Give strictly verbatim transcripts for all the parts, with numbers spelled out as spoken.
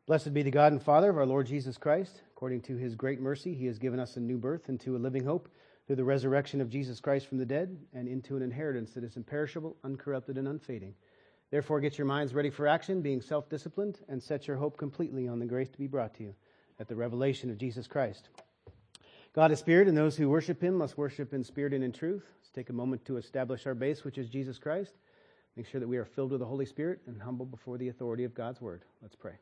Blessed be the God and Father of our Lord Jesus Christ. According to his great mercy, he has given us a new birth into a living hope through the resurrection of Jesus Christ from the dead and into an inheritance that is imperishable, uncorrupted, and unfading. Therefore, get your minds ready for action, being self-disciplined, and set your hope completely on the grace to be brought to you at the revelation of Jesus Christ. God is spirit, and those who worship him must worship in spirit and in truth. Let's take a moment to establish our base, which is Jesus Christ. Make sure that we are filled with the Holy Spirit and humble before the authority of God's word. Let's pray.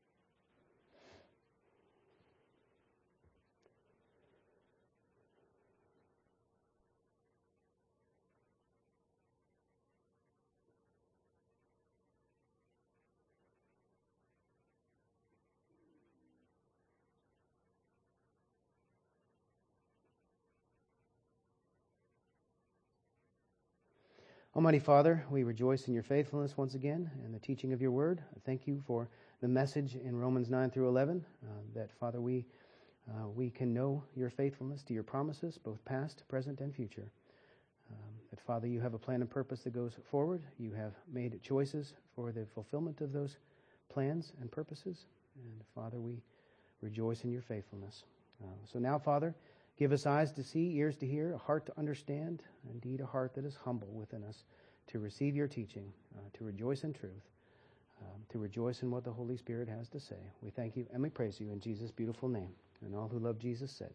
Almighty Father, we rejoice in your faithfulness once again and the teaching of your word. I thank you for the message in Romans nine through eleven, uh, that, Father, we uh, we can know your faithfulness to your promises, both past, present, and future. Um, that, Father, you have a plan and purpose that goes forward. You have made choices for the fulfillment of those plans and purposes. And, Father, we rejoice in your faithfulness. Uh, so now, Father, give us eyes to see, ears to hear, a heart to understand, indeed a heart that is humble within us to receive your teaching, uh, to rejoice in truth, um, to rejoice in what the Holy Spirit has to say. We thank you and we praise you in Jesus' beautiful name. And all who love Jesus said.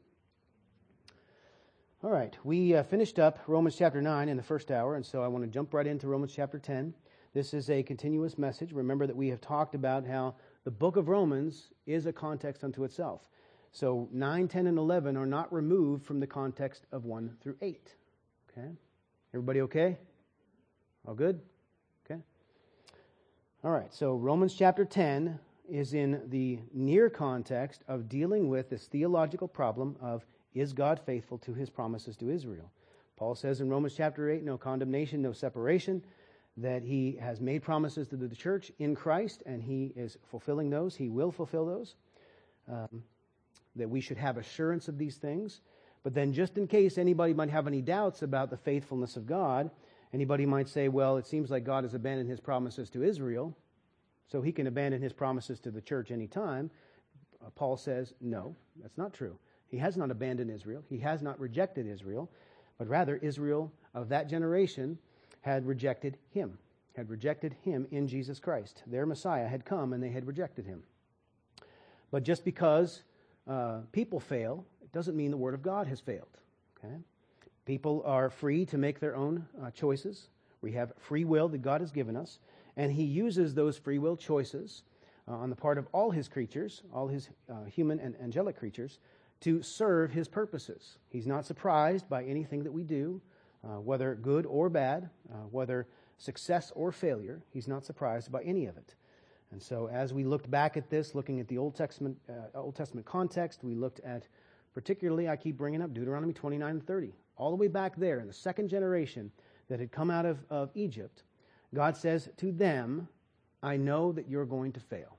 All right, we uh, finished up Romans chapter nine in the first hour, and so I want to jump right into Romans chapter ten. This is a continuous message. Remember that we have talked about how the book of Romans is a context unto itself. So nine, ten, and eleven are not removed from the context of one through eight. Okay? Everybody okay? All good? Okay. All right, so Romans chapter ten is in the near context of dealing with this theological problem of, is God faithful to his promises to Israel? Paul says in Romans chapter eight, no condemnation, no separation, that he has made promises to the church in Christ, and he is fulfilling those. He will fulfill those. Um, that we should have assurance of these things. But then just in case anybody might have any doubts about the faithfulness of God, anybody might say, well, it seems like God has abandoned his promises to Israel, so he can abandon his promises to the church anytime. Uh, Paul says, no, that's not true. He has not abandoned Israel. He has not rejected Israel, but rather Israel of that generation had rejected him, had rejected him in Jesus Christ. Their Messiah had come and they had rejected him. But just because Uh, people fail, it doesn't mean the Word of God has failed. Okay? People are free to make their own uh, choices. We have free will that God has given us, and he uses those free will choices uh, on the part of all his creatures, all his uh, human and angelic creatures, to serve his purposes. He's not surprised by anything that we do, uh, whether good or bad, uh, whether success or failure. He's not surprised by any of it. And so as we looked back at this, looking at the Old Testament uh, Old Testament context, we looked at, particularly, I keep bringing up Deuteronomy twenty-nine and thirty. All the way back there in the second generation that had come out of, of Egypt, God says to them, I know that you're going to fail,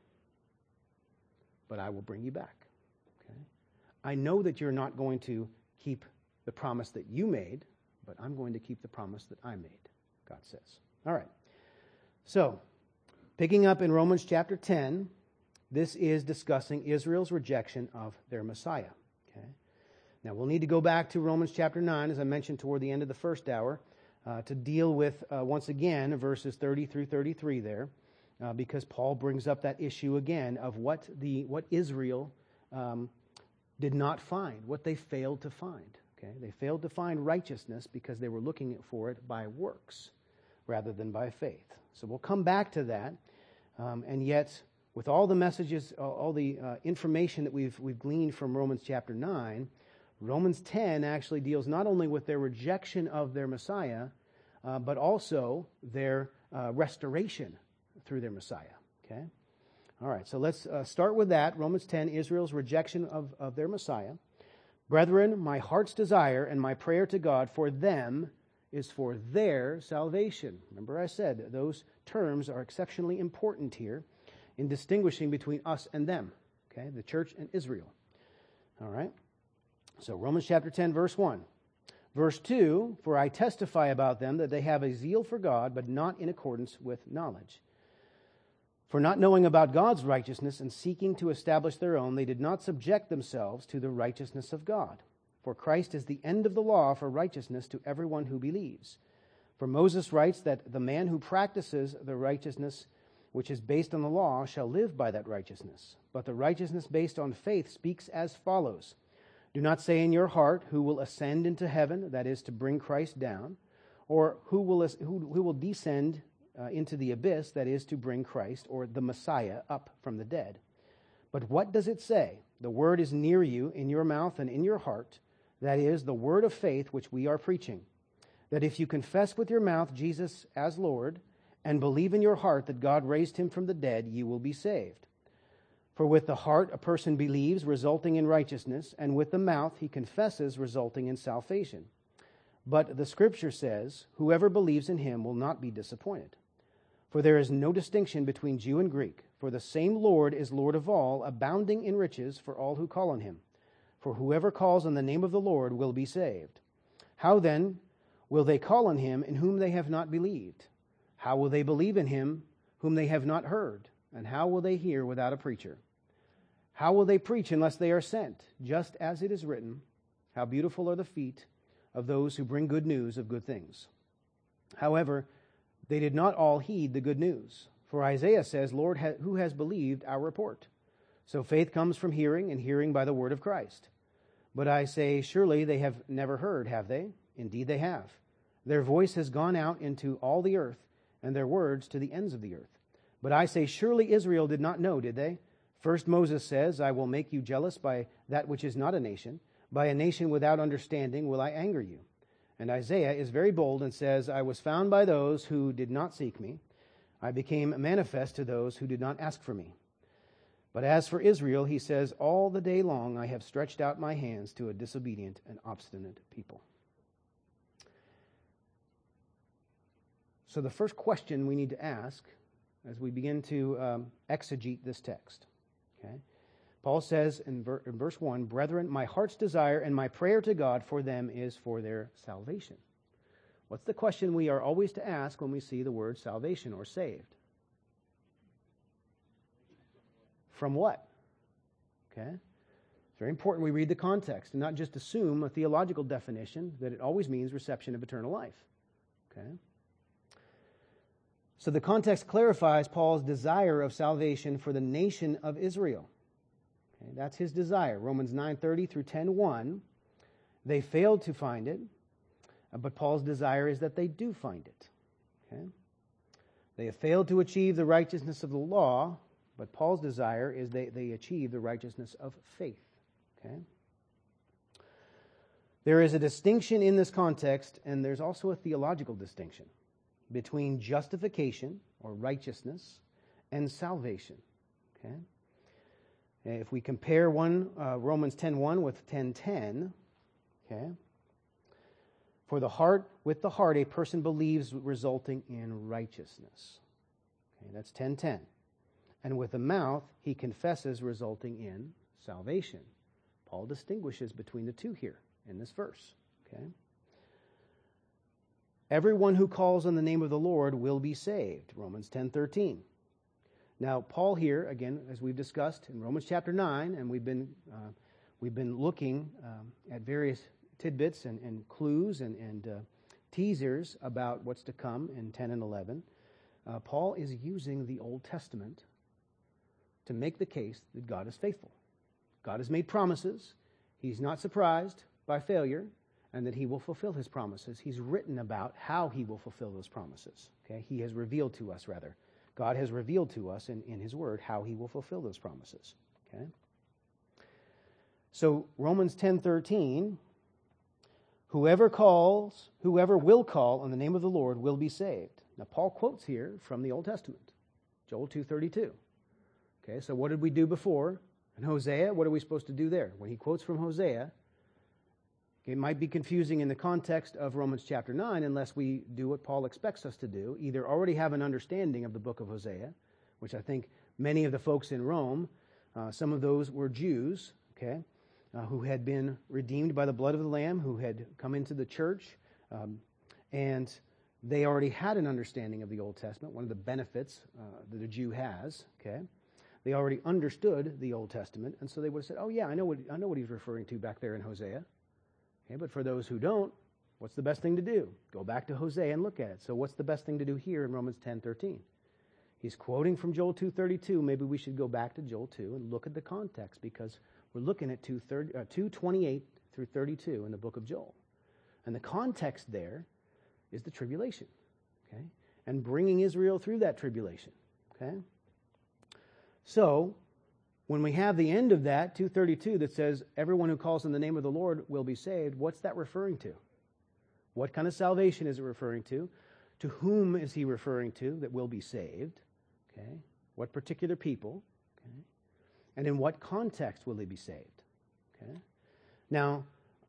but I will bring you back. Okay? I know that you're not going to keep the promise that you made, but I'm going to keep the promise that I made, God says. All right. So, picking up in Romans chapter ten, this is discussing Israel's rejection of their Messiah. Okay? Now, we'll need to go back to Romans chapter nine, as I mentioned toward the end of the first hour, uh, to deal with, uh, once again, verses thirty through thirty-three there, uh, because Paul brings up that issue again of what the what Israel um, did not find, what they failed to find. Okay? They failed to find righteousness because they were looking for it by works rather than by faith. So we'll come back to that. Um, and yet, with all the messages, all, all the uh, information that we've we've gleaned from Romans chapter nine, Romans ten actually deals not only with their rejection of their Messiah, uh, but also their uh, restoration through their Messiah. Okay? All right, so let's uh, start with that. Romans ten, Israel's rejection of, of their Messiah. Brethren, my heart's desire and my prayer to God for them is for their salvation. Remember I said those terms are exceptionally important here in distinguishing between us and them, okay, the church and Israel. All right? So Romans chapter ten, verse one. Verse two, for I testify about them that they have a zeal for God, but not in accordance with knowledge. For not knowing about God's righteousness and seeking to establish their own, they did not subject themselves to the righteousness of God. For Christ is the end of the law for righteousness to everyone who believes. For Moses writes that the man who practices the righteousness which is based on the law shall live by that righteousness. But the righteousness based on faith speaks as follows. Do not say in your heart, who will ascend into heaven, that is to bring Christ down, or who will, who, who will descend uh, into the abyss, that is to bring Christ, or the Messiah, up from the dead. But what does it say? The word is near you, in your mouth and in your heart, that is, the word of faith which we are preaching. That if you confess with your mouth Jesus as Lord, and believe in your heart that God raised him from the dead, you will be saved. For with the heart a person believes, resulting in righteousness, and with the mouth he confesses, resulting in salvation. But the Scripture says, whoever believes in him will not be disappointed. For there is no distinction between Jew and Greek, for the same Lord is Lord of all, abounding in riches for all who call on him. For whoever calls on the name of the Lord will be saved. How then will they call on him in whom they have not believed? How will they believe in him whom they have not heard? And how will they hear without a preacher? How will they preach unless they are sent? Just as it is written, how beautiful are the feet of those who bring good news of good things. However, they did not all heed the good news. For Isaiah says, Lord, who has believed our report? So faith comes from hearing, and hearing by the word of Christ. But I say, surely they have never heard, have they? Indeed they have. Their voice has gone out into all the earth, and their words to the ends of the earth. But I say, surely Israel did not know, did they? First Moses says, I will make you jealous by that which is not a nation. By a nation without understanding will I anger you. And Isaiah is very bold and says, I was found by those who did not seek me. I became manifest to those who did not ask for me. But as for Israel, he says, all the day long I have stretched out my hands to a disobedient and obstinate people. So the first question we need to ask as we begin to um, exegete this text, okay? Paul says in, ver- in verse one, Brethren, my heart's desire and my prayer to God for them is for their salvation. What's the question we are always to ask when we see the word salvation or saved? From what? Okay? It's very important we read the context and not just assume a theological definition that it always means reception of eternal life. Okay? So the context clarifies Paul's desire of salvation for the nation of Israel. Okay, that's his desire. Romans nine thirty through ten one. They failed to find it, but Paul's desire is that they do find it. Okay? They have failed to achieve the righteousness of the law, but Paul's desire is they, they achieve the righteousness of faith. Okay? There is a distinction in this context, and there's also a theological distinction between justification or righteousness and salvation. Okay? If we compare one uh, Romans ten one with ten ten, okay? For the heart, with the heart, a person believes, resulting in righteousness. Okay, that's ten ten. And with the mouth, he confesses, resulting in salvation. Paul distinguishes between the two here in this verse. Okay? Everyone who calls on the name of the Lord will be saved. Romans ten thirteen. Now, Paul here, again, as we've discussed in Romans chapter nine, and we've been uh, we've been looking um, at various tidbits and, and clues and, and uh, teasers about what's to come in ten and eleven. Uh, Paul is using the Old Testament to make the case that God is faithful. God has made promises. He's not surprised by failure, and that he will fulfill his promises. He's written about how he will fulfill those promises. Okay? He has revealed to us, rather. God has revealed to us in, in his word how he will fulfill those promises. Okay? So Romans ten thirteen, whoever calls, whoever will call on the name of the Lord will be saved. Now Paul quotes here from the Old Testament, Joel two thirty-two. Okay, so what did we do before? In Hosea, what are we supposed to do there? When he quotes from Hosea, it might be confusing in the context of Romans chapter nine unless we do what Paul expects us to do, either already have an understanding of the book of Hosea, which I think many of the folks in Rome, uh, some of those were Jews, okay, uh, who had been redeemed by the blood of the Lamb, who had come into the church, um, and they already had an understanding of the Old Testament, one of the benefits uh, that a Jew has, okay? They already understood the Old Testament, and so they would have said, oh yeah, I know what I know what he's referring to back there in Hosea. Okay, but for those who don't, what's the best thing to do? Go back to Hosea and look at it. So what's the best thing to do here in Romans ten thirteen? He's quoting from Joel two thirty-two. Maybe we should go back to Joel two and look at the context, because we're looking at two twenty-eight through thirty-two in the book of Joel. And the context there is the tribulation, okay? And bringing Israel through that tribulation, okay? So, when we have the end of that, two thirty-two, that says, everyone who calls on the name of the Lord will be saved, what's that referring to? What kind of salvation is it referring to? To whom is he referring to that will be saved? Okay. What particular people? Okay. And in what context will they be saved? Okay. Now,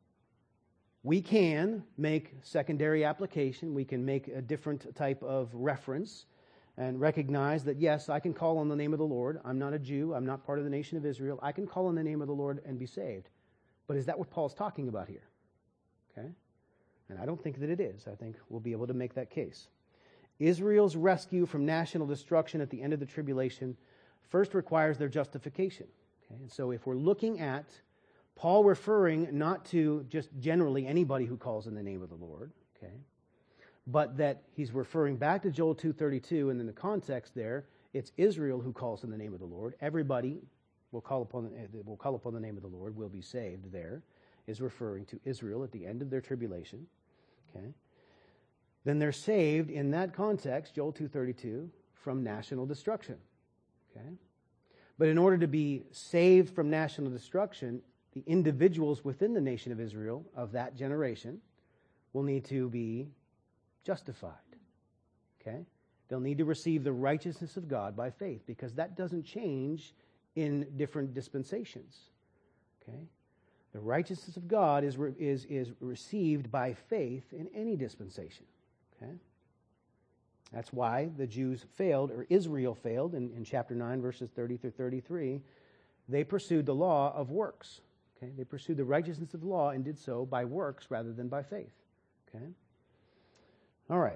we can make secondary application. We can make a different type of reference and recognize that, yes, I can call on the name of the Lord. I'm not a Jew. I'm not part of the nation of Israel. I can call on the name of the Lord and be saved. But is that what Paul's talking about here? Okay? And I don't think that it is. I think we'll be able to make that case. Israel's rescue from national destruction at the end of the tribulation first requires their justification. Okay? And so if we're looking at Paul referring not to just generally anybody who calls in the name of the Lord, okay, but that he's referring back to Joel two thirty-two, and in the context there, it's Israel who calls in the name of the Lord. Everybody will call upon will call upon the name of the Lord, will be saved there, is referring to Israel at the end of their tribulation. Okay. Then they're saved in that context, Joel two thirty-two, from national destruction. Okay. But in order to be saved from national destruction, the individuals within the nation of Israel of that generation will need to be justified. Okay? They'll need to receive the righteousness of God by faith, because that doesn't change in different dispensations. Okay? The righteousness of God is, re- is, is received by faith in any dispensation. Okay? That's why the Jews failed, or Israel failed, in, in chapter nine, verses thirty through thirty-three. They pursued the law of works. Okay? They pursued the righteousness of the law and did so by works rather than by faith. Okay? All right.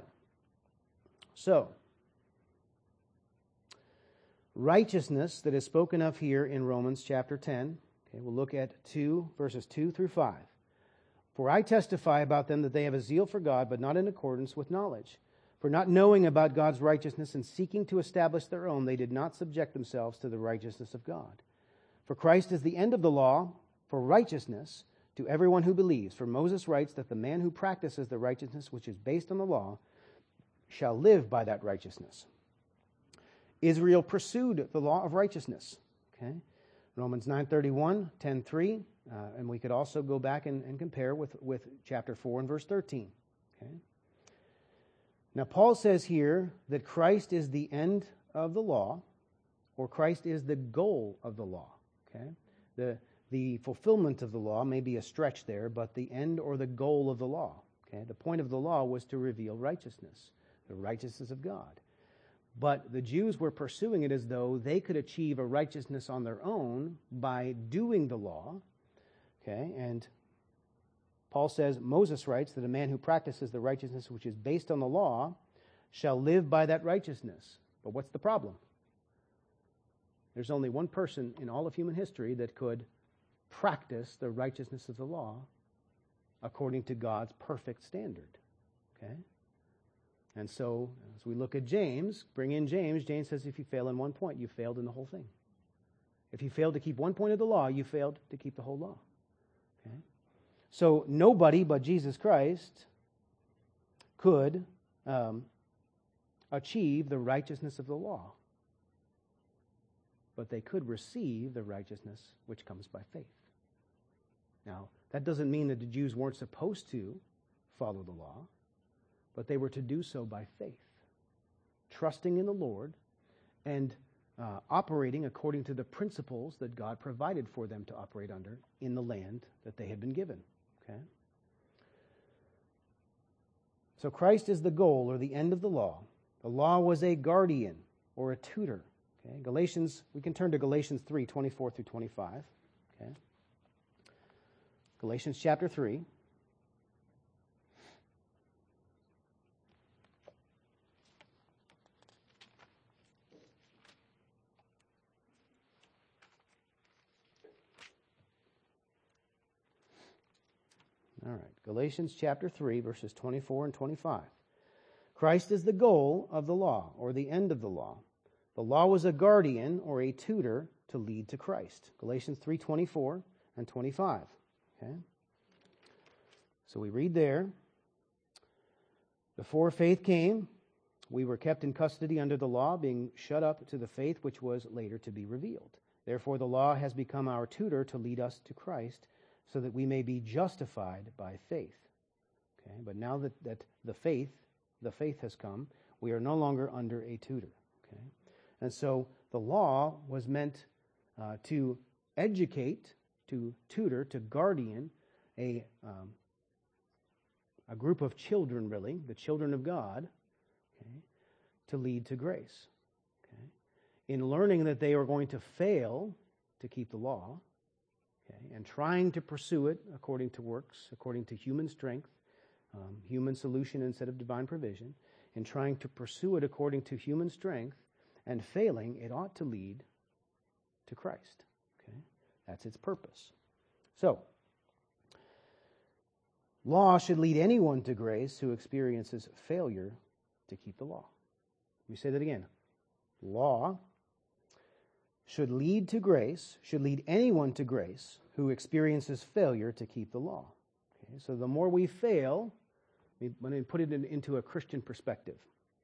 So, righteousness that is spoken of here in Romans chapter ten. Okay, we'll look at two, verses two through five. For I testify about them that they have a zeal for God, but not in accordance with knowledge. For not knowing about God's righteousness and seeking to establish their own, they did not subject themselves to the righteousness of God. For Christ is the end of the law for righteousness to everyone who believes. For Moses writes that the man who practices the righteousness which is based on the law shall live by that righteousness. Israel pursued the law of righteousness. Okay? Romans nine thirty-one, ten three, uh, and we could also go back and, and compare with, with chapter four and verse thirteen. Okay? Now, Paul says here that Christ is the end of the law, or Christ is the goal of the law. Okay? The, the fulfillment of the law may be a stretch there, but the end or the goal of the law. Okay? The point of the law was to reveal righteousness, the righteousness of God. But the Jews were pursuing it as though they could achieve a righteousness on their own by doing the law. Okay? And Paul says, Moses writes that a man who practices the righteousness which is based on the law shall live by that righteousness. But what's the problem? There's only one person in all of human history that could practice the righteousness of the law according to God's perfect standard. Okay? And so, as we look at James, bring in James, James says if you fail in one point, you failed in the whole thing. If you failed to keep one point of the law, you failed to keep the whole law. Okay? So nobody but Jesus Christ could um, achieve the righteousness of the law. But they could receive the righteousness which comes by faith. Now, that doesn't mean that the Jews weren't supposed to follow the law, but they were to do so by faith, trusting in the Lord and uh, operating according to the principles that God provided for them to operate under in the land that they had been given. Okay? So Christ is the goal or the end of the law. The law was a guardian or a tutor. Okay? Galatians, we can turn to Galatians three, twenty-four through twenty-five. Okay? Galatians chapter three. All right, Galatians chapter three, verses twenty-four and twenty-five. Christ is the goal of the law, or the end of the law. The law was a guardian or a tutor to lead to Christ. Galatians three, twenty-four and twenty-five. Okay? So we read there, before faith came, we were kept in custody under the law, being shut up to the faith which was later to be revealed. Therefore the law has become our tutor to lead us to Christ, so that we may be justified by faith. Okay? But now that, that the faith, the faith has come, we are no longer under a tutor. Okay? And so the law was meant uh, to educate, to tutor, to guardian a um, a group of children, really, the children of God, okay, to lead to grace. Okay? In learning that they are going to fail to keep the law, okay, and trying to pursue it according to works, according to human strength, um, human solution instead of divine provision, and trying to pursue it according to human strength, and failing, it ought to lead to Christ. Okay? That's its purpose. So, law should lead anyone to grace who experiences failure to keep the law. Let me say that again. Law should lead to grace, should lead anyone to grace who experiences failure to keep the law. Okay, so the more we fail, let me put it in, into a Christian perspective.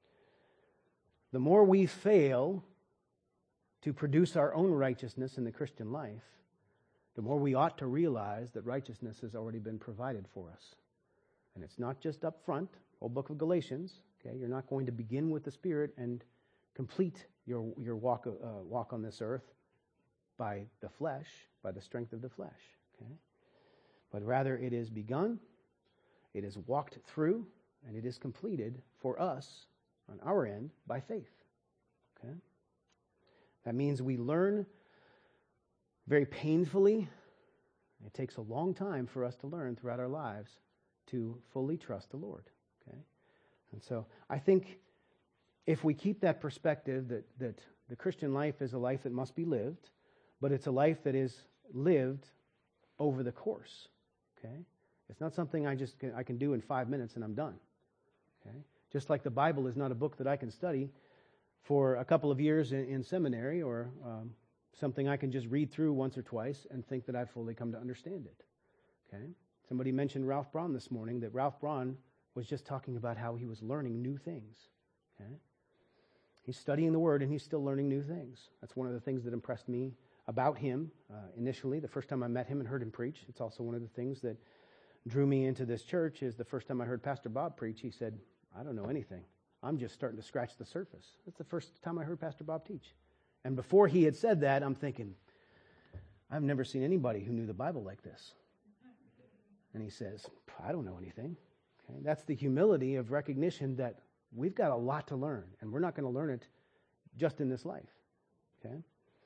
The more we fail to produce our own righteousness in the Christian life, the more we ought to realize that righteousness has already been provided for us. And it's not just up front, whole book of Galatians. Okay, you're not going to begin with the Spirit and complete your your walk uh, walk on this earth by the flesh, by the strength of the flesh. Okay, but rather it is begun, it is walked through, and it is completed for us on our end by faith. Okay, that means we learn very painfully. It takes a long time for us to learn throughout our lives to fully trust the Lord. Okay? And so I think if we keep that perspective that, that the Christian life is a life that must be lived, but it's a life that is lived over the course. Okay? It's not something I just can, I can do in five minutes and I'm done. Okay? Just like the Bible is not a book that I can study for a couple of years in, in seminary or um, something I can just read through once or twice and think that I've fully come to understand it. Okay? Somebody mentioned Ralph Braun this morning, that Ralph Braun was just talking about how he was learning new things. Okay? He's studying the Word and he's still learning new things. That's one of the things that impressed me about him uh, initially, the first time I met him and heard him preach. It's also one of the things that drew me into this church is the first time I heard Pastor Bob preach, he said, I don't know anything. I'm just starting to scratch the surface. That's the first time I heard Pastor Bob teach. And before he had said that, I'm thinking, I've never seen anybody who knew the Bible like this. And he says, I don't know anything. Okay? That's the humility of recognition that we've got a lot to learn, and we're not going to learn it just in this life. Okay?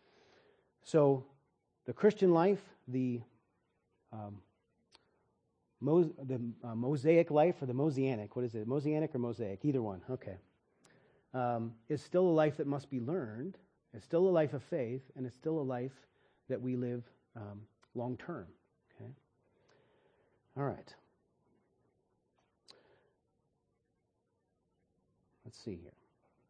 So the Christian life, the um, Mo- the uh, Mosaic life or the Mosianic, what is it, Mosianic or Mosaic? Either one, okay. Um, is still a life that must be learned. It's still a life of faith, and it's still a life that we live um, long term. Okay? All right. Let's see here.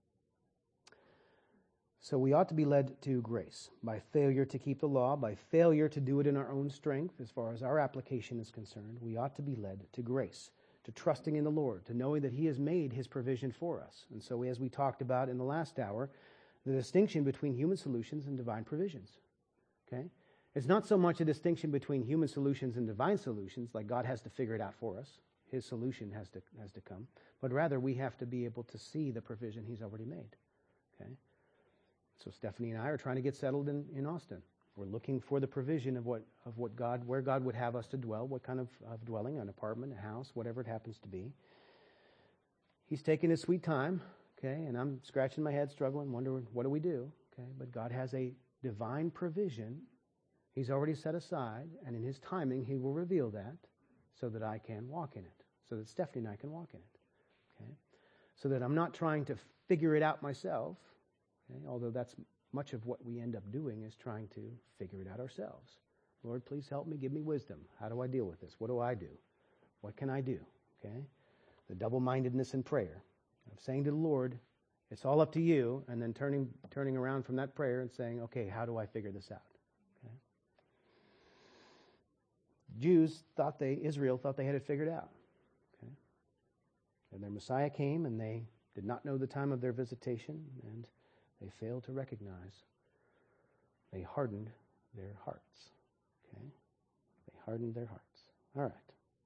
So we ought to be led to grace by failure to keep the law, by failure to do it in our own strength as far as our application is concerned. We ought to be led to grace, to trusting in the Lord, to knowing that He has made His provision for us. And so as we talked about in the last hour, the distinction between human solutions and divine provisions. Okay? It's not so much a distinction between human solutions and divine solutions, like God has to figure it out for us. His solution has to has to come. But rather we have to be able to see the provision He's already made. Okay? So Stephanie and I are trying to get settled in, in Austin. We're looking for the provision of what of what God, where God would have us to dwell, what kind of, of dwelling, an apartment, a house, whatever it happens to be. He's taking his sweet time, okay, and I'm scratching my head, struggling, wondering, what do we do? Okay, but God has a divine provision He's already set aside, and in His timing He will reveal that so that I can walk in it, so that Stephanie and I can walk in it. Okay, so that I'm not trying to figure it out myself. Okay? Although that's much of what we end up doing is trying to figure it out ourselves. Lord, please help me, give me wisdom. How do I deal with this? What do I do? What can I do? Okay? The double-mindedness in prayer of saying to the Lord, it's all up to you, and then turning turning around from that prayer and saying, okay, how do I figure this out? Okay? Jews thought they, Israel thought they had it figured out. Okay? And their Messiah came, and they did not know the time of their visitation, and they failed to recognize. They hardened their hearts. Okay? They hardened their hearts. All right.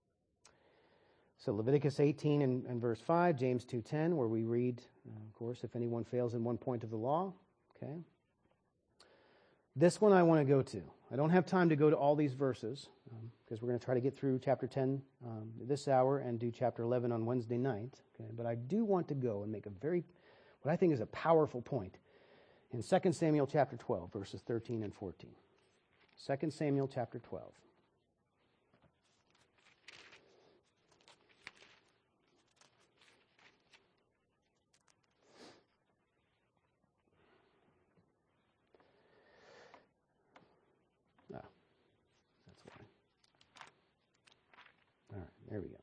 So Leviticus eighteen and, and verse five, James two ten, where we read, uh, of course, if anyone fails in one point of the law. Okay. This one I want to go to. I don't have time to go to all these verses because um, we're going to try to get through chapter ten um, this hour and do chapter eleven on Wednesday night. Okay. But I do want to go and make a very, what I think is a powerful point in Second Samuel chapter twelve, verses thirteen and fourteen. Second Samuel chapter twelve. There we go.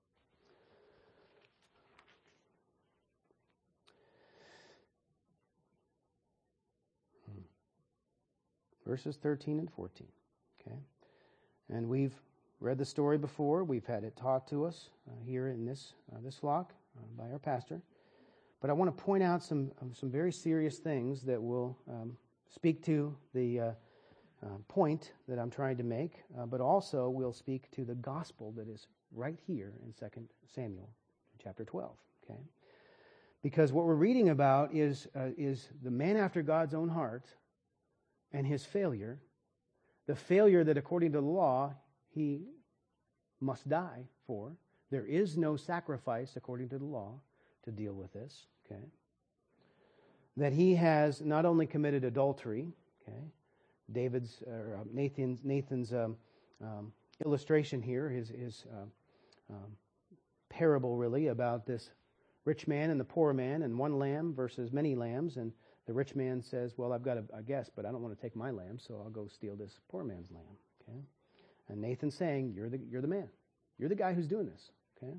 Hmm. Verses thirteen and fourteen. Okay. And we've read the story before. We've had it taught to us uh, here in this uh, this flock uh, by our pastor. But I want to point out some um, some very serious things that will um, speak to the uh, uh, point that I'm trying to make, uh, but also will speak to the gospel that is right here in Second Samuel chapter twelve, okay? Because what we're reading about is uh, is the man after God's own heart and his failure, the failure that according to the law he must die for. There is no sacrifice according to the law to deal with this, okay? That he has not only committed adultery, okay? David's or uh, Nathan's Nathan's um, um, illustration here, his his uh, Um, parable really about this rich man and the poor man and one lamb versus many lambs, and the rich man says, well, I've got a, a guest, but I don't want to take my lamb, so I'll go steal this poor man's lamb. Okay, and Nathan's saying, you're the you're the man, you're the guy who's doing this. Okay.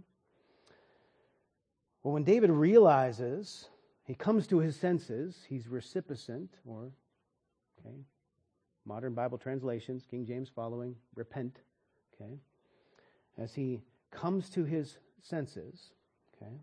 Well, when David realizes, he comes to his senses, he's recipient, or okay, modern Bible translations, King James following, repent. Okay, as he comes to his senses, okay,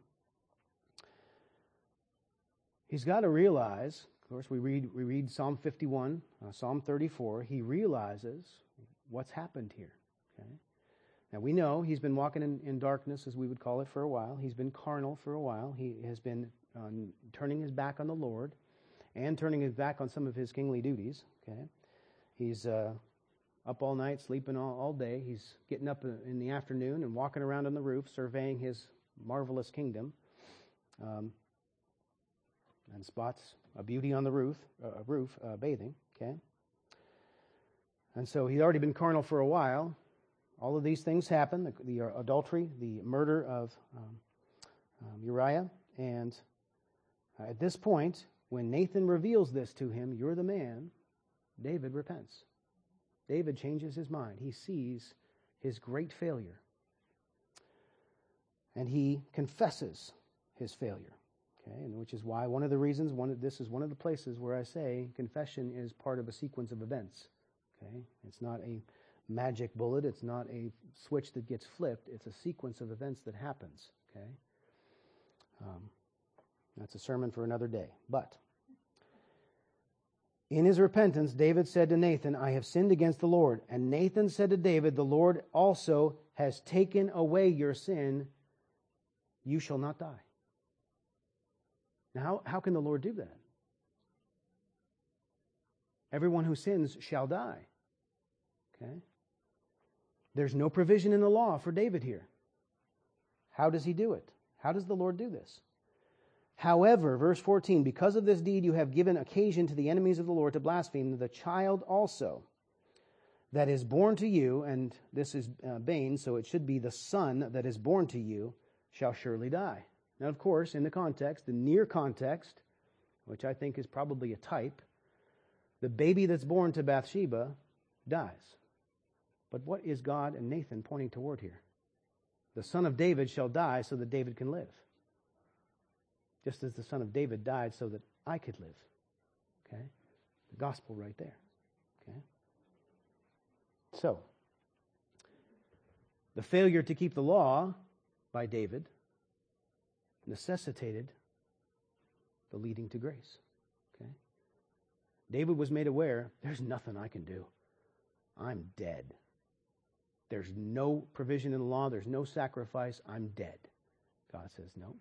he's got to realize, of course, we read we read Psalm fifty-one, uh, Psalm thirty-four, he realizes what's happened here, okay? Now, we know he's been walking in, in darkness, as we would call it, for a while. He's been carnal for a while. He has been um, turning his back on the Lord and turning his back on some of his kingly duties, okay? He's uh, up all night, sleeping all, all day. He's getting up in the afternoon and walking around on the roof, surveying his marvelous kingdom, um, and spots a beauty on the roof, uh, roof uh, bathing. Okay, and so he's already been carnal for a while. All of these things happen: the, the adultery, the murder of um, um, Uriah, and uh, at this point, when Nathan reveals this to him, "You're the man," David repents. David changes his mind. He sees his great failure. And he confesses his failure. Okay, and which is why one of the reasons, one of, this is one of the places where I say confession is part of a sequence of events. Okay, it's not a magic bullet. It's not a switch that gets flipped. It's a sequence of events that happens. Okay, um, that's a sermon for another day. But in his repentance, David said to Nathan, I have sinned against the Lord. And Nathan said to David, the Lord also has taken away your sin. You shall not die. Now, how, how can the Lord do that? Everyone who sins shall die. Okay? There's no provision in the law for David here. How does he do it? How does the Lord do this? However, verse fourteen, because of this deed you have given occasion to the enemies of the Lord to blaspheme, the child also that is born to you, and this is uh, Bane, so it should be the son that is born to you, shall surely die. Now, of course, in the context, the near context, which I think is probably a type, the baby that's born to Bathsheba dies. But what is God and Nathan pointing toward here? The son of David shall die so that David can live. Just as the son of David died so that I could live. Okay? The gospel right there. Okay? So, the failure to keep the law by David necessitated the leading to grace. Okay? David was made aware, there's nothing I can do. I'm dead. There's no provision in the law. There's no sacrifice. I'm dead. God says, no.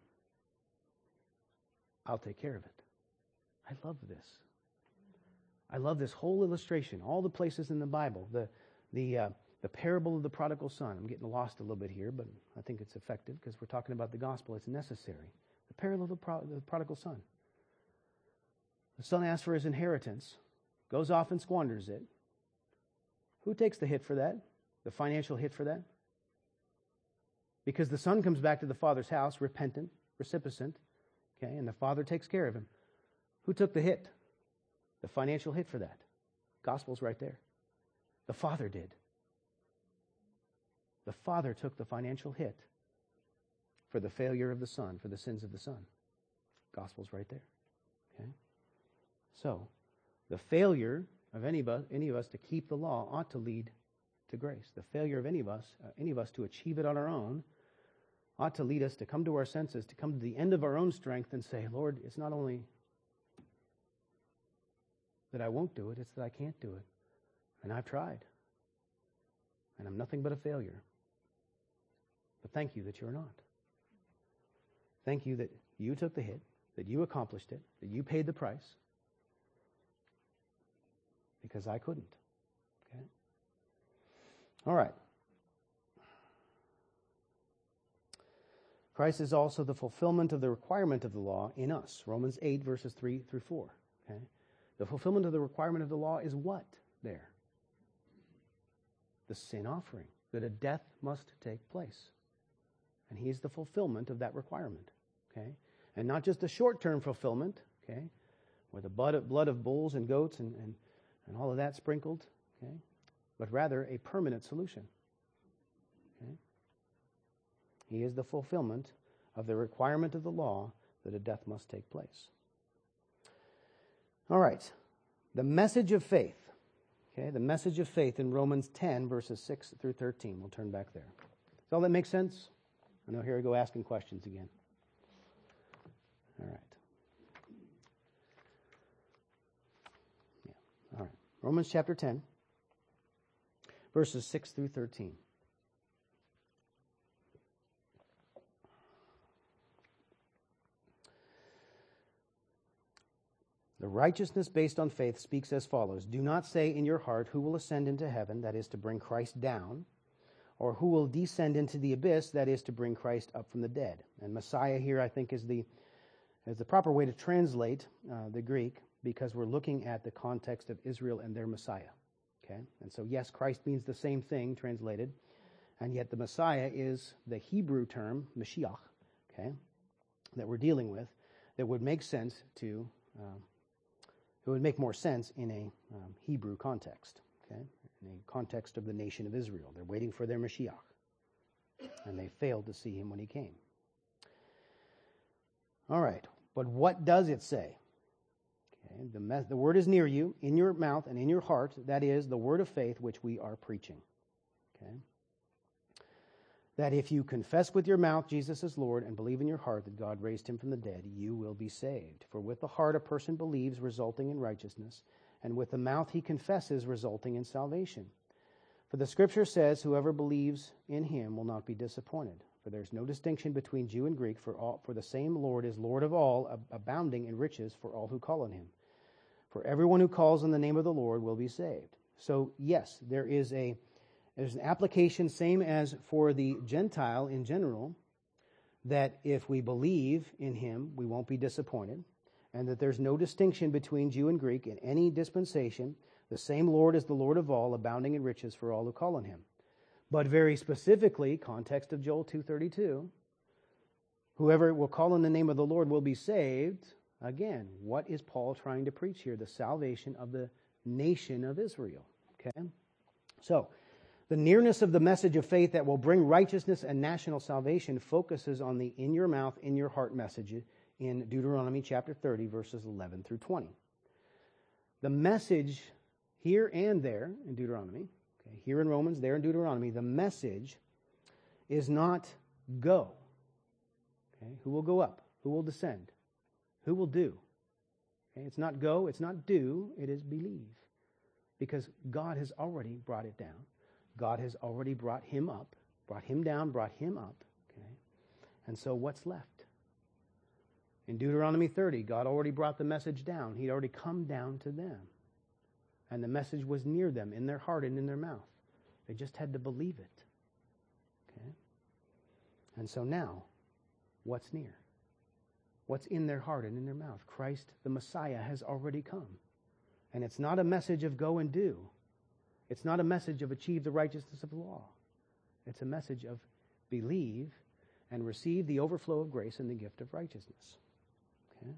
I'll take care of it. I love this. I love this whole illustration. All the places in the Bible. The, the, uh, the parable of the prodigal son. I'm getting lost a little bit here, but I think it's effective because we're talking about the gospel. It's necessary. The parable of the, pro- the prodigal son. The son asks for his inheritance, goes off and squanders it. Who takes the hit for that? The financial hit for that? Because the son comes back to the father's house, repentant, recipient, okay, and the father takes care of him. Who took the hit? The financial hit for that. Gospel's right there. The father did. The father took the financial hit for the failure of the son, for the sins of the son. Gospel's right there. Okay? So, the failure of any of us, any of us to keep the law ought to lead to grace. The failure of any of us, uh, any of us to achieve it on our own, ought to lead us to come to our senses, to come to the end of our own strength and say, Lord, it's not only that I won't do it, it's that I can't do it. And I've tried. And I'm nothing but a failure. But thank you that you're not. Thank you that you took the hit, that you accomplished it, that you paid the price, because I couldn't. Okay? All right. Christ is also the fulfillment of the requirement of the law in us. Romans eight, verses three through four. Okay? The fulfillment of the requirement of the law is what there? The sin offering, that a death must take place. And he's the fulfillment of that requirement. Okay? And not just a short-term fulfillment, okay, where the blood of, blood of bulls and goats and, and, and all of that sprinkled, okay, but rather a permanent solution. Okay? He is the fulfillment of the requirement of the law that a death must take place. All right. The message of faith. Okay, the message of faith in Romans ten, verses six through thirteen. We'll turn back there. Does all that make sense? I know here we go asking questions again. All right. Yeah. All right. Romans chapter ten, verses six through thirteen. The righteousness based on faith speaks as follows. Do not say in your heart, who will ascend into heaven, that is to bring Christ down, or who will descend into the abyss, that is to bring Christ up from the dead. And Messiah here, I think, is the is the proper way to translate uh, the Greek, because we're looking at the context of Israel and their Messiah. Okay? And so, yes, Christ means the same thing translated, and yet the Messiah is the Hebrew term, Mashiach, okay, that we're dealing with, that would make sense to... Um, It would make more sense in a um, Hebrew context, okay? In a context of the nation of Israel. They're waiting for their Mashiach, and they failed to see him when he came. All right, but what does it say? Okay, the, me- the word is near you, in your mouth and in your heart. That is the word of faith which we are preaching. Okay? That if you confess with your mouth Jesus is Lord and believe in your heart that God raised him from the dead, you will be saved. For with the heart a person believes, resulting in righteousness, and with the mouth he confesses, resulting in salvation. For the Scripture says, whoever believes in him will not be disappointed. For there is no distinction between Jew and Greek, for all, for the same Lord is Lord of all, ab- abounding in riches for all who call on him. For everyone who calls on the name of the Lord will be saved. So yes, there is a There's an application, same as for the Gentile in general, that if we believe in him, we won't be disappointed, and that there's no distinction between Jew and Greek in any dispensation. The same Lord is the Lord of all, abounding in riches for all who call on him. But very specifically, context of Joel two thirty-two, whoever will call on the name of the Lord will be saved. Again, what is Paul trying to preach here? The salvation of the nation of Israel. Okay? So, The nearness of the message of faith that will bring righteousness and national salvation focuses on the in your mouth, in your heart message in Deuteronomy chapter thirty, verses eleven through twenty. The message here and there in Deuteronomy, okay, here in Romans, there in Deuteronomy, the message is not go. Okay, who will go up? Who will descend? Who will do? Okay, it's not go, it's not do, it is believe. Because God has already brought it down. God has already brought him up, brought him down, brought him up. Okay? And so what's left? In Deuteronomy thirty, God already brought the message down. He'd already come down to them. And the message was near them, in their heart and in their mouth. They just had to believe it. Okay? And so now, what's near? What's in their heart and in their mouth? Christ, the Messiah, has already come. And it's not a message of go and do. It's not a message of achieve the righteousness of the law. It's a message of believe and receive the overflow of grace and the gift of righteousness. Okay?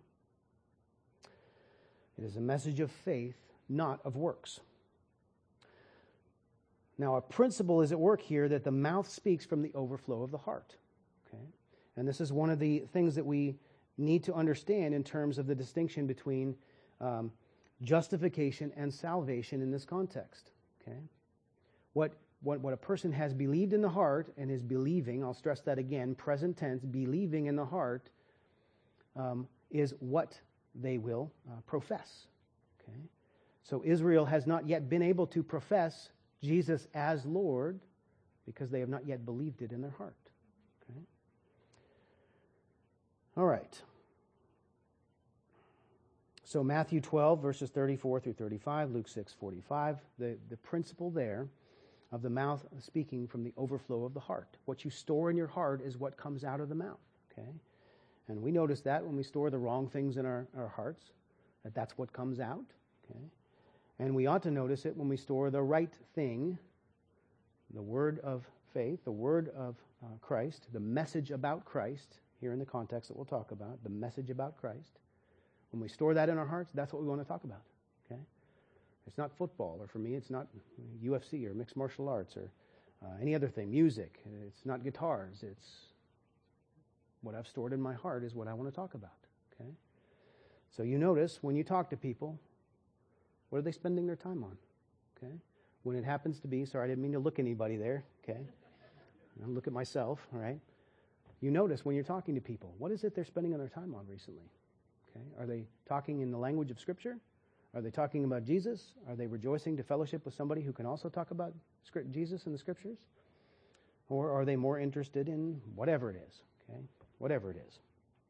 It is a message of faith, not of works. Now, a principle is at work here that the mouth speaks from the overflow of the heart. Okay? And this is one of the things that we need to understand in terms of the distinction between um, justification and salvation in this context. Okay? What, what, what a person has believed in the heart and is believing, I'll stress that again, present tense, believing in the heart, um, is what they will uh, profess. Okay? So Israel has not yet been able to profess Jesus as Lord because they have not yet believed it in their heart. Okay? All right. So Matthew twelve, verses thirty-four through thirty-five, Luke six, forty-five, the, the principle there of the mouth speaking from the overflow of the heart. What you store in your heart is what comes out of the mouth, okay? And we notice that when we store the wrong things in our, our hearts, that that's what comes out, okay? And we ought to notice it when we store the right thing, the word of faith, the word of uh, Christ, the message about Christ, here in the context that we'll talk about, the message about Christ. When we store that in our hearts, that's what we want to talk about, okay? It's not football, or for me, it's not U F C or mixed martial arts or uh, any other thing, music. It's not guitars. It's what I've stored in my heart is what I want to talk about, okay? So you notice when you talk to people, what are they spending their time on, okay? When it happens to be, sorry, I didn't mean to look at anybody there, okay? I'll look at myself, all right? You notice when you're talking to people, what is it they're spending their time on recently? Okay. Are they talking in the language of Scripture? Are they talking about Jesus? Are they rejoicing to fellowship with somebody who can also talk about Jesus in the Scriptures? Or are they more interested in whatever it is? Okay, whatever it is.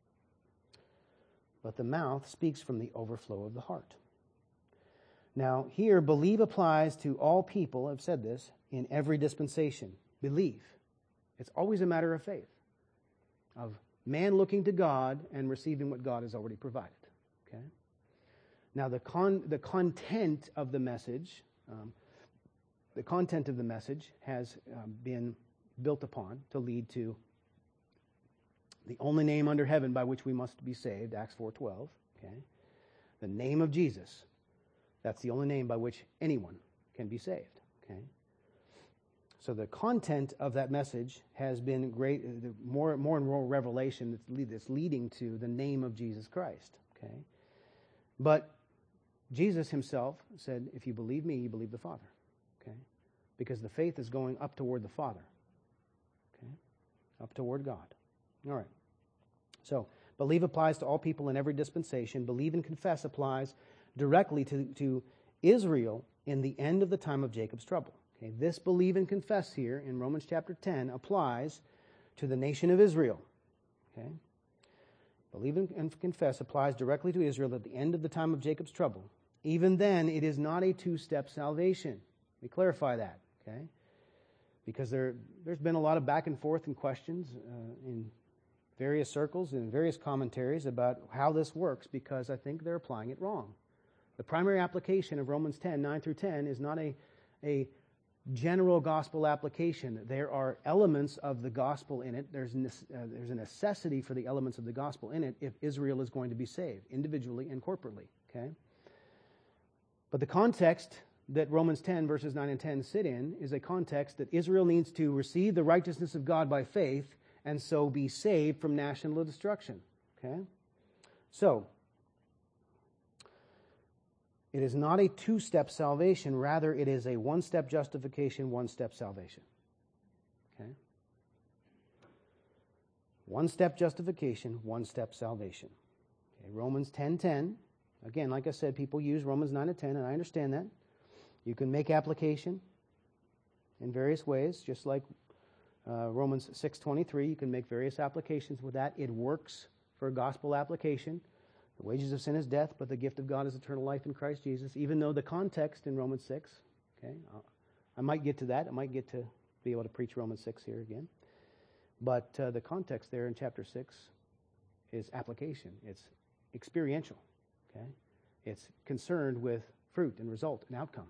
But the mouth speaks from the overflow of the heart. Now, here, believe applies to all people, I've said this, in every dispensation. Believe. It's always a matter of faith, of man looking to God and receiving what God has already provided. Okay. Now the con the content of the message, um, the content of the message has um, been built upon to lead to the only name under heaven by which we must be saved, Acts four twelve. Okay. The name of Jesus. That's the only name by which anyone can be saved. Okay. So the content of that message has been great, more, more and more revelation that's, lead, that's leading to the name of Jesus Christ. Okay, but Jesus himself said, "If you believe me, you believe the Father." Okay, because the faith is going up toward the Father. Okay, up toward God. All right. So believe applies to all people in every dispensation. Believe and confess applies directly to, to Israel in the end of the time of Jacob's trouble. Okay, this believe and confess here in Romans chapter ten applies to the nation of Israel. Okay, believe and confess applies directly to Israel at the end of the time of Jacob's trouble. Even then, it is not a two-step salvation. Let me clarify that. Okay, because there there's been a lot of back and forth and questions uh, in various circles and various commentaries about how this works, because I think they're applying it wrong. The primary application of Romans ten, nine through ten is not a a general gospel application. There are elements of the gospel in it. There's, uh, there's a necessity for the elements of the gospel in it if Israel is going to be saved, individually and corporately. Okay? But the context that Romans ten, verses nine and ten sit in is a context that Israel needs to receive the righteousness of God by faith and so be saved from national destruction. Okay? So, it is not a two-step salvation. Rather, it is a one-step justification, one-step salvation. Okay? One-step justification, one-step salvation. Okay, Romans ten ten. Again, like I said, people use Romans nine and ten, and I understand that. You can make application in various ways, just like uh, Romans six twenty-three. You can make various applications with that. It works for a gospel application. The wages of sin is death, but the gift of God is eternal life in Christ Jesus, even though the context in Romans six, okay, I might get to that. I might get to be able to preach Romans six here again. But uh, the context there in chapter six is application. It's experiential, okay? It's concerned with fruit and result and outcome,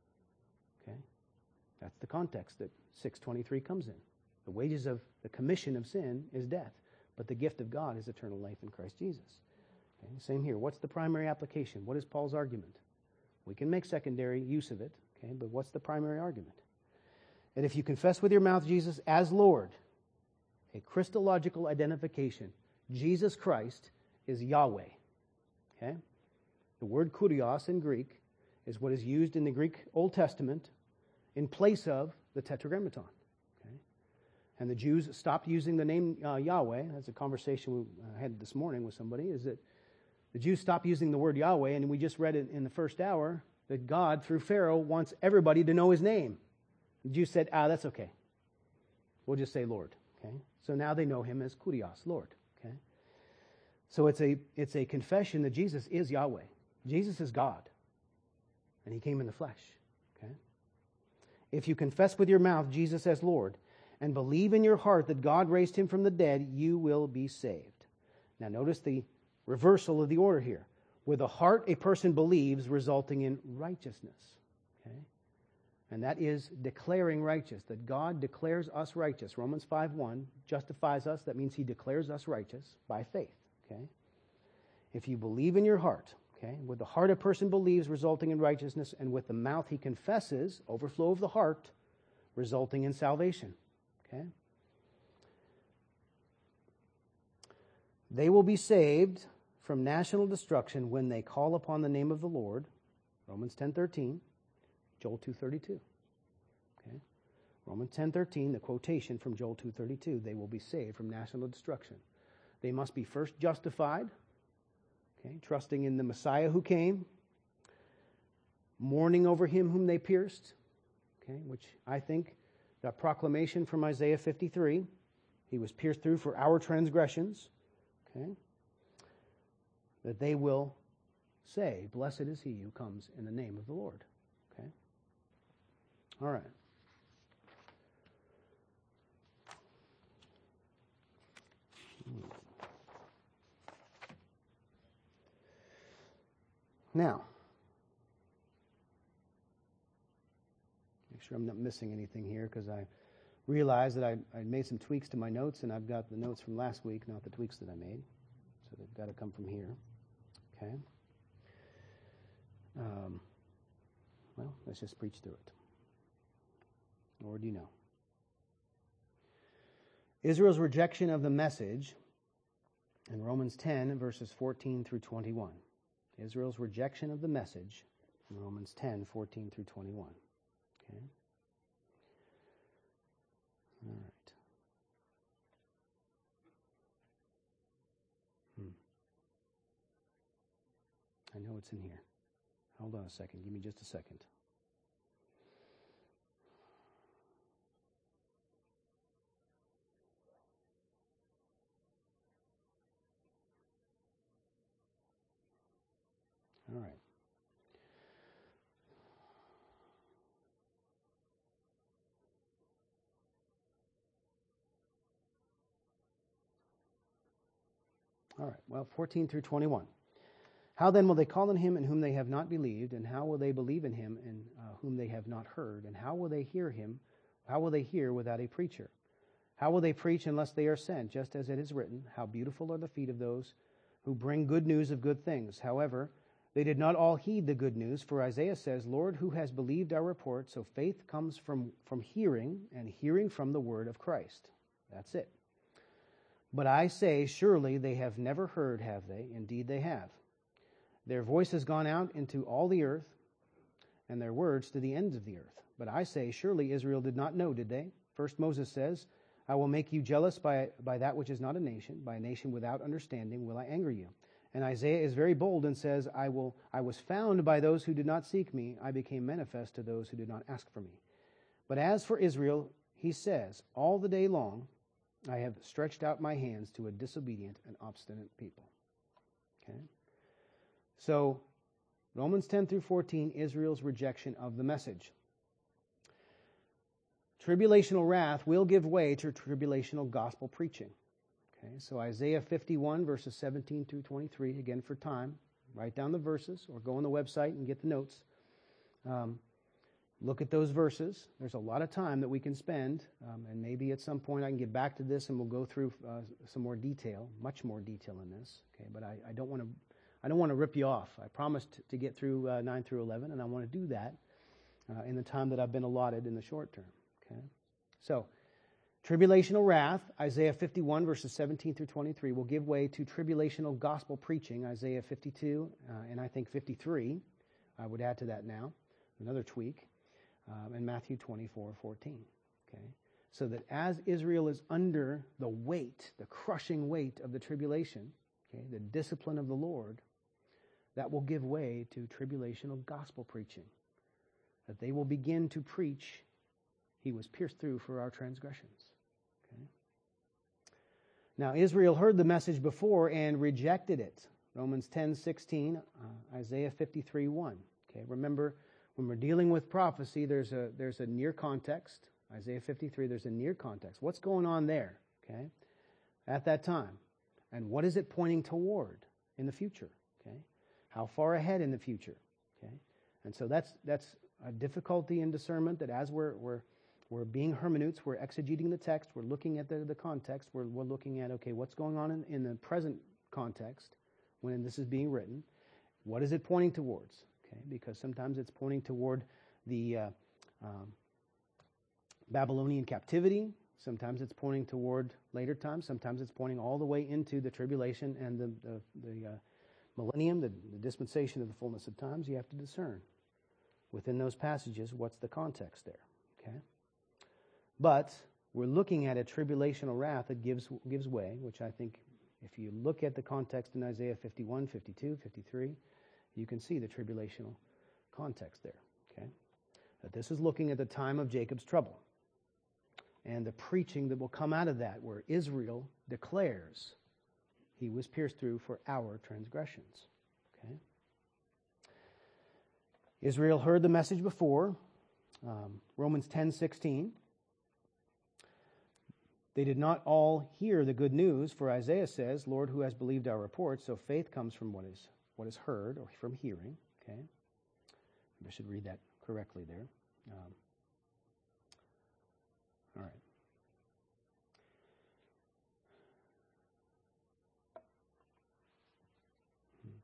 okay? That's the context that six twenty-three comes in. The wages of the commission of sin is death, but the gift of God is eternal life in Christ Jesus. Okay? Same here. What's the primary application? What is Paul's argument? We can make secondary use of it, okay? But what's the primary argument? And if you confess with your mouth Jesus as Lord, a Christological identification, Jesus Christ is Yahweh. Okay? The word kurios in Greek is what is used in the Greek Old Testament in place of the Tetragrammaton. Okay? And the Jews stopped using the name uh, Yahweh. That's a conversation we uh, had this morning with somebody, is that the Jews stopped using the word Yahweh, and we just read it in the first hour that God, through Pharaoh, wants everybody to know his name. The Jews said, ah, that's okay. We'll just say Lord. Okay? So now they know him as Kurios, Lord. Okay? So it's a it's a confession that Jesus is Yahweh. Jesus is God. And he came in the flesh. Okay? If you confess with your mouth Jesus as Lord and believe in your heart that God raised him from the dead, you will be saved. Now notice the reversal of the order here. With the heart a person believes, resulting in righteousness. Okay? And that is declaring righteous, that God declares us righteous. Romans five one justifies us. That means he declares us righteous by faith. Okay? If you believe in your heart, okay, with the heart a person believes, resulting in righteousness, and with the mouth he confesses, overflow of the heart, resulting in salvation. Okay? They will be saved from national destruction when they call upon the name of the Lord. Romans ten thirteen. Joel two thirty-two. Okay? Romans ten thirteen, the quotation from Joel two thirty-two, they will be saved from national destruction. They must be first justified, okay, trusting in the Messiah who came, mourning over him whom they pierced, okay, which I think that proclamation from Isaiah fifty-three, he was pierced through for our transgressions, okay, that they will say, blessed is he who comes in the name of the Lord. Okay? All right. Now, make sure I'm not missing anything here, because I realized that I, I made some tweaks to my notes, and I've got the notes from last week, not the tweaks that I made. So they've got to come from here. Okay? Um, well, let's just preach through it. Lord, you know. Israel's rejection of the message in Romans ten, verses fourteen through twenty-one. Israel's rejection of the message in Romans ten, fourteen through twenty-one. Okay? All right. Hmm. I know it's in here. Hold on a second. Give me just a second. All right. All right. Well, fourteen through twenty-one. How then will they call on him in whom they have not believed? And how will they believe in him in uh, whom they have not heard? And how will they hear him? How will they hear without a preacher? How will they preach unless they are sent? Just as it is written, how beautiful are the feet of those who bring good news of good things. However, They did not all heed the good news, for Isaiah says, Lord, who has believed our report? So faith comes from, from hearing, and hearing from the word of Christ. That's it. But I say, surely they have never heard, have they? Indeed they have. Their voice has gone out into all the earth, and their words to the ends of the earth. But I say, surely Israel did not know, did they? First Moses says, I will make you jealous by, by that which is not a nation, by a nation without understanding will I anger you. And Isaiah is very bold and says, I will I was found by those who did not seek me, I became manifest to those who did not ask for me. But as for Israel, he says, all the day long I have stretched out my hands to a disobedient and obstinate people. Okay? So, Romans ten through fourteen, Israel's rejection of the message. Tribulational wrath will give way to tribulational gospel preaching. Okay, so Isaiah fifty-one, verses seventeen through twenty-three, again for time, write down the verses or go on the website and get the notes. Um, look at those verses. There's a lot of time that we can spend, um, and maybe at some point I can get back to this and we'll go through uh, some more detail, much more detail in this. Okay, but I, I don't want to, I don't want to rip you off. I promised to get through uh, nine through eleven, and I want to do that uh, in the time that I've been allotted in the short term. Okay, so. Tribulational wrath, Isaiah fifty-one, verses seventeen through twenty-three, will give way to tribulational gospel preaching, Isaiah fifty-two, uh, and I think fifty-three. I would add to that now, another tweak, um, and Matthew twenty-four, fourteen. Okay, so that as Israel is under the weight, the crushing weight of the tribulation, okay, the discipline of the Lord, that will give way to tribulational gospel preaching. That they will begin to preach, He was pierced through for our transgressions. Okay. Now, Israel heard the message before and rejected it. Romans ten, sixteen, uh, Isaiah fifty-three, one. Okay, remember, when we're dealing with prophecy, there's a there's a near context. Isaiah fifty-three, there's a near context. What's going on there? Okay, at that time, and what is it pointing toward in the future? Okay, how far ahead in the future? Okay, and so that's that's a difficulty in discernment. That as we're we're We're being hermeneutes, we're exegeting the text, we're looking at the, the context, we're, we're looking at, okay, what's going on in, in the present context when this is being written? What is it pointing towards? Okay, because sometimes it's pointing toward the uh, um, Babylonian captivity, sometimes it's pointing toward later times, sometimes it's pointing all the way into the tribulation and the, the, the uh, millennium, the, the dispensation of the fullness of times. You have to discern within those passages what's the context there. Okay. But we're looking at a tribulational wrath that gives gives way, which I think if you look at the context in Isaiah fifty-one, fifty-two, fifty-three, you can see the tribulational context there. Okay, that this is looking at the time of Jacob's trouble and the preaching that will come out of that, where Israel declares he was pierced through for our transgressions. Okay, Israel heard the message before, um, Romans ten, sixteen. They did not all hear the good news, for Isaiah says, Lord, who has believed our report? So faith comes from what is what is heard, or from hearing. Okay, I should read that correctly there. Um, all right. Hmm.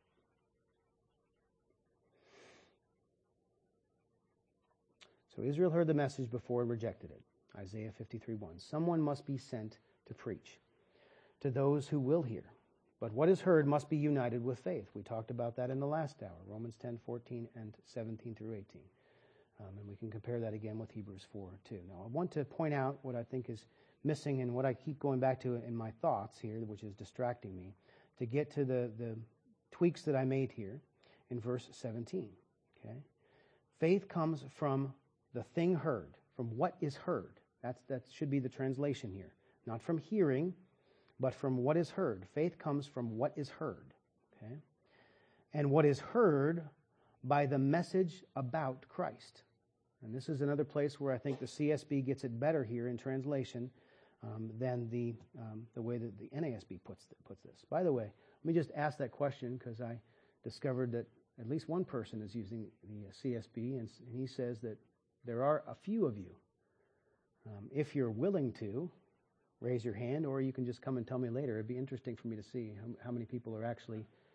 So Israel heard the message before and rejected it. Isaiah fifty-three, one. Someone must be sent to preach to those who will hear. But what is heard must be united with faith. We talked about that in the last hour, Romans ten, fourteen, and seventeen through eighteen. Um, and we can compare that again with Hebrews four, two. Now, I want to point out what I think is missing and what I keep going back to in my thoughts here, which is distracting me, to get to the, the tweaks that I made here in verse seventeen. Okay, faith comes from the thing heard, from what is heard. That's, that should be the translation here. Not from hearing, but from what is heard. Faith comes from what is heard. Okay? And what is heard by the message about Christ. And this is another place where I think the C S B gets it better here in translation um, than the um, the way that the N A S B puts th- puts this. By the way, let me just ask that question because I discovered that at least one person is using the C S B, and, and he says that there are a few of you. Um, if you're willing to, raise your hand, or you can just come and tell me later. It'd be interesting for me to see how, how many people are actually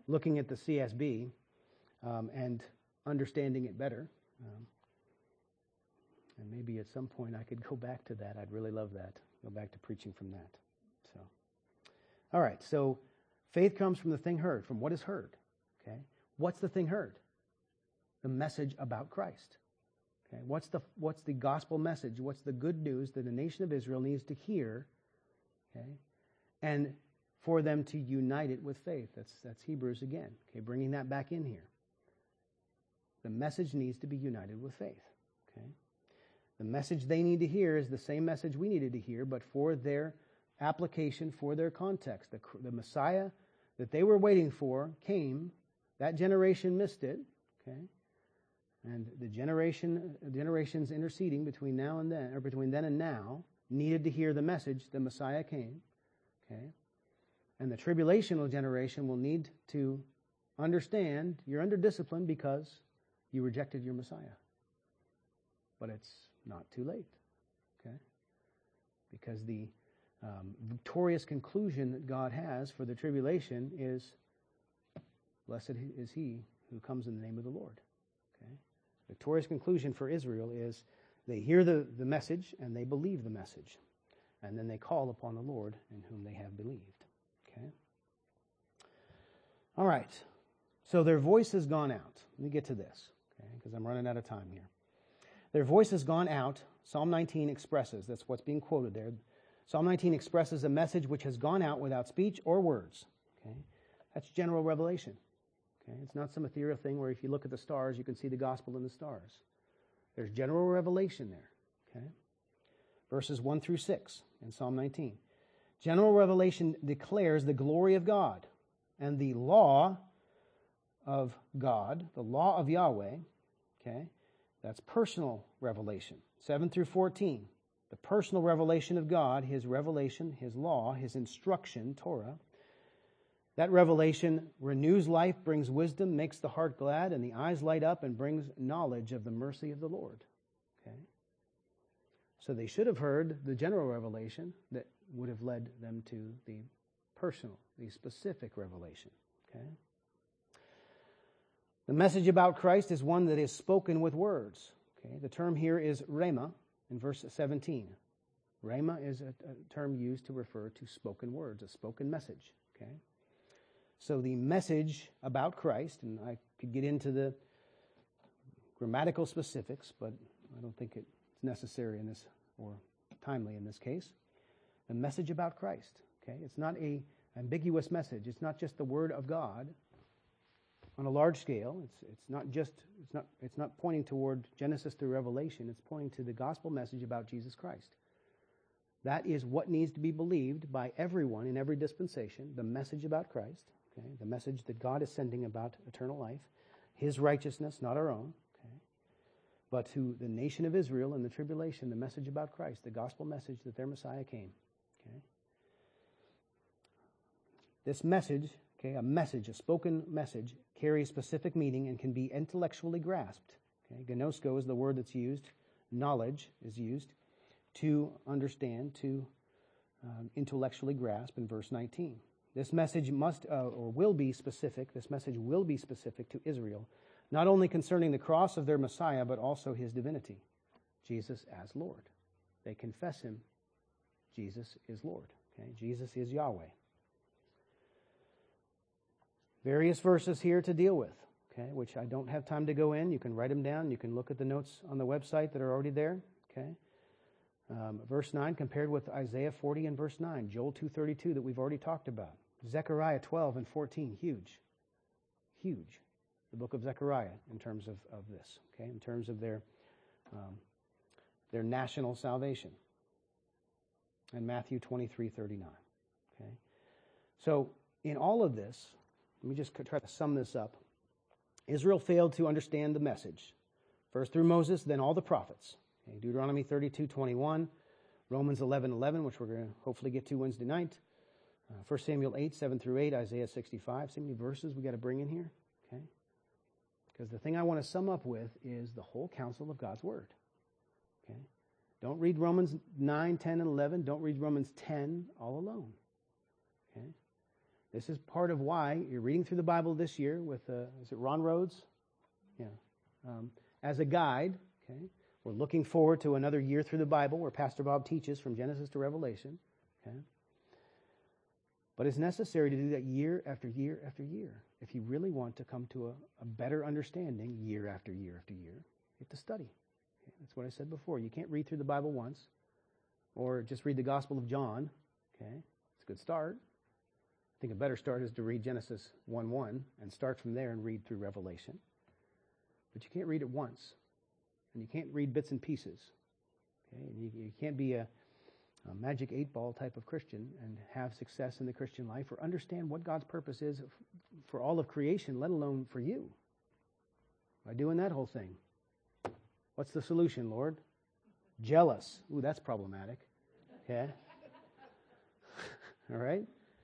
looking at the C S B um, and understanding it better. Um, and maybe at some point I could go back to that. I'd really love that. Go back to preaching from that. So, all right. So faith comes from the thing heard, from what is heard. Okay. What's the thing heard? The message about Christ. Okay. What's the what's the gospel message? What's the good news that the nation of Israel needs to hear? Okay. And for them to unite it with faith. That's that's Hebrews again. Okay, bringing that back in here. The message needs to be united with faith. Okay. The message they need to hear is the same message we needed to hear, but for their application, for their context. The, the Messiah that they were waiting for came. That generation missed it. Okay. And the generation generations interceding between now and then, or between then and now, needed to hear the message. The Messiah came. Okay. And the tribulational generation will need to understand you're under discipline because you rejected your Messiah. But it's not too late. Okay. Because the um, victorious conclusion that God has for the tribulation is, blessed is he who comes in the name of the Lord. Okay. Victorious conclusion for Israel is they hear the, the message and they believe the message. And then they call upon the Lord in whom they have believed. Okay. All right. So their voice has gone out. Let me get to this, okay, because I'm running out of time here. Their voice has gone out. Psalm nineteen expresses, that's what's being quoted there. Psalm nineteen expresses a message which has gone out without speech or words. Okay. That's general revelation. Okay. It's not some ethereal thing where if you look at the stars, you can see the gospel in the stars. There's general revelation there. Okay. Verses one through six in Psalm nineteen. General revelation declares the glory of God and the law of God, the law of Yahweh. Okay, that's personal revelation. seven through fourteen, the personal revelation of God, His revelation, His law, His instruction, Torah. That revelation renews life, brings wisdom, makes the heart glad, and the eyes light up and brings knowledge of the mercy of the Lord. Okay. So they should have heard the general revelation that would have led them to the personal, the specific revelation. Okay? The message about Christ is one that is spoken with words. Okay? The term here is rhema in verse seventeen. Rhema is a, a term used to refer to spoken words, a spoken message. Okay? So the message about Christ, and I could get into the grammatical specifics, but I don't think it's necessary in this, or timely in this case. The message about Christ. Okay, it's not a ambiguous message. It's not just the word of God on a large scale. It's it's not just it's not it's not pointing toward Genesis through Revelation. It's pointing to the gospel message about Jesus Christ. That is what needs to be believed by everyone in every dispensation. The message about Christ. Okay, the message that God is sending about eternal life, His righteousness, not our own. But to the nation of Israel in the tribulation, the message about Christ, the gospel message that their Messiah came. Okay? This message, okay, a message, a spoken message, carries specific meaning and can be intellectually grasped. Okay? Gnosko is the word that's used. Knowledge is used to understand, to um, intellectually grasp in verse nineteen. This message must uh, or will be specific. This message will be specific to Israel, not only concerning the cross of their Messiah, but also His divinity, Jesus as Lord. They confess Him, Jesus is Lord. Okay? Jesus is Yahweh. Various verses here to deal with, okay, which I don't have time to go in. You can write them down. You can look at the notes on the website that are already there. Okay, um, verse nine compared with Isaiah forty and verse nine, Joel two thirty-two that we've already talked about, Zechariah twelve and fourteen, huge, huge. The book of Zechariah in terms of, of this, okay, in terms of their um, their national salvation, and Matthew twenty-three thirty-nine. Okay, so in all of this, let me just try to sum this up. Israel failed to understand the message, first through Moses, then all the prophets. Okay, Deuteronomy thirty-two twenty-one, Romans eleven eleven, which we're going to hopefully get to Wednesday night, uh, First Samuel eight seven through eight, Isaiah sixty-five. See how many verses we got to bring in here? Okay, because the thing I want to sum up with is the whole counsel of God's Word. Okay, don't read Romans nine, ten, and eleven. Don't read Romans ten all alone. Okay. This is part of why you're reading through the Bible this year with, uh, is it Ron Rhodes? Yeah. Um, as a guide, okay? We're looking forward to another year through the Bible where Pastor Bob teaches from Genesis to Revelation, okay? But it's necessary to do that year after year after year. If you really want to come to a, a better understanding year after year after year, you have to study. Okay? That's what I said before. You can't read through the Bible once or just read the Gospel of John, okay? It's a good start. I think a better start is to read Genesis one one and start from there and read through Revelation. But you can't read it once. And you can't read bits and pieces. Okay? And you, you can't be a, a magic eight ball type of Christian and have success in the Christian life or understand what God's purpose is f- for all of creation, let alone for you. By doing that whole thing. What's the solution, Lord? Jealous. Ooh, that's problematic. Okay? All right?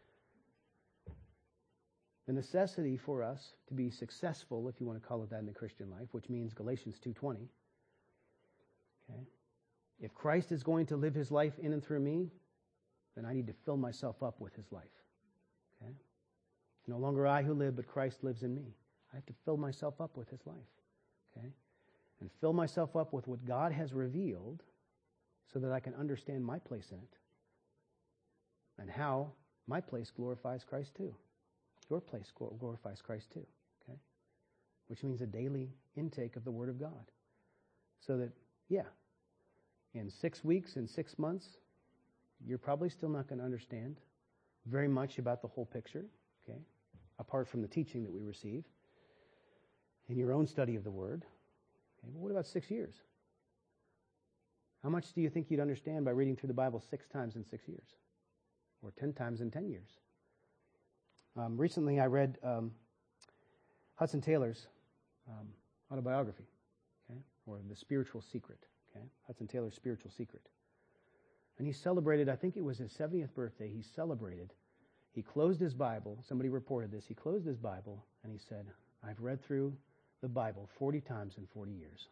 The necessity for us to be successful, if you want to call it that in the Christian life, which means Galatians two twenty. Okay? If Christ is going to live his life in and through me, then I need to fill myself up with his life. Okay? It's no longer I who live, but Christ lives in me. I have to fill myself up with his life. Okay? And fill myself up with what God has revealed so that I can understand my place in it and how my place glorifies Christ too. Your place glorifies Christ too, okay? Which means a daily intake of the Word of God. So that, yeah, in six weeks, in six months, you're probably still not going to understand very much about the whole picture, okay? Apart from the teaching that we receive in your own study of the Word. Okay, but what about six years? How much do you think you'd understand by reading through the Bible six times in six years? Or ten times in ten years? Um, recently, I read um, Hudson Taylor's um, autobiography, okay, or The Spiritual Secret, okay, Hudson Taylor's Spiritual Secret. And he celebrated, I think it was his seventieth birthday, he celebrated, he closed his Bible, somebody reported this, he closed his Bible, and he said, I've read through the Bible forty times in forty years.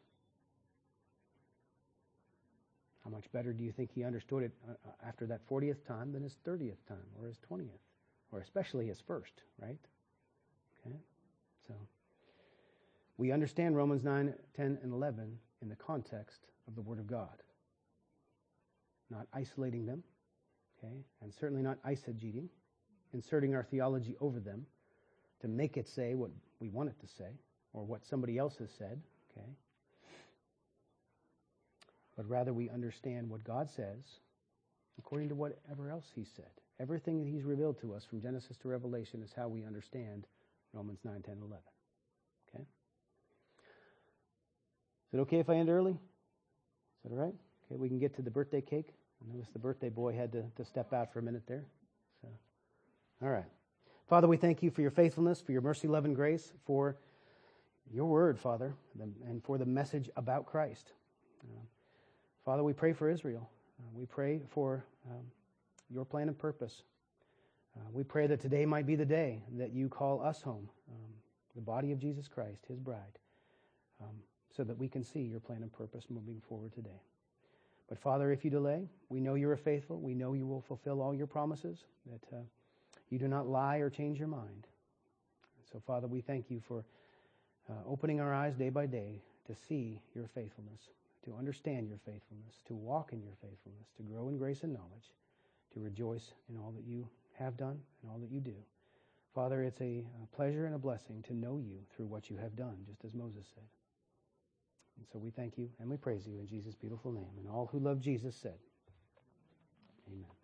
How much better do you think he understood it after that fortieth time than his thirtieth time, or his twentieth? Or especially his first, right? Okay? So, we understand Romans nine, ten, and eleven in the context of the Word of God. Not isolating them, okay? And certainly not eisegeting, inserting our theology over them to make it say what we want it to say, or what somebody else has said, okay? But rather we understand what God says according to whatever else he said. Everything that he's revealed to us from Genesis to Revelation is how we understand Romans nine, ten, eleven. Okay? Is it okay if I end early? Is that all right? Okay, we can get to the birthday cake. I noticed the birthday boy had to, to step out for a minute there. So, all right. Father, we thank you for your faithfulness, for your mercy, love, and grace, for your word, Father, and for the message about Christ. Uh, Father, we pray for Israel. Uh, we pray for um, your plan and purpose. Uh, we pray that today might be the day that you call us home, um, the body of Jesus Christ, his bride, um, so that we can see your plan and purpose moving forward today. But Father, if you delay, we know you are faithful. We know you will fulfill all your promises, that uh, you do not lie or change your mind. So Father, we thank you for uh, opening our eyes day by day to see your faithfulness, to understand your faithfulness, to walk in your faithfulness, to grow in grace and knowledge, to rejoice in all that you have done and all that you do. Father, it's a, a pleasure and a blessing to know you through what you have done, just as Moses said. And so we thank you and we praise you in Jesus' beautiful name. And all who love Jesus said, amen.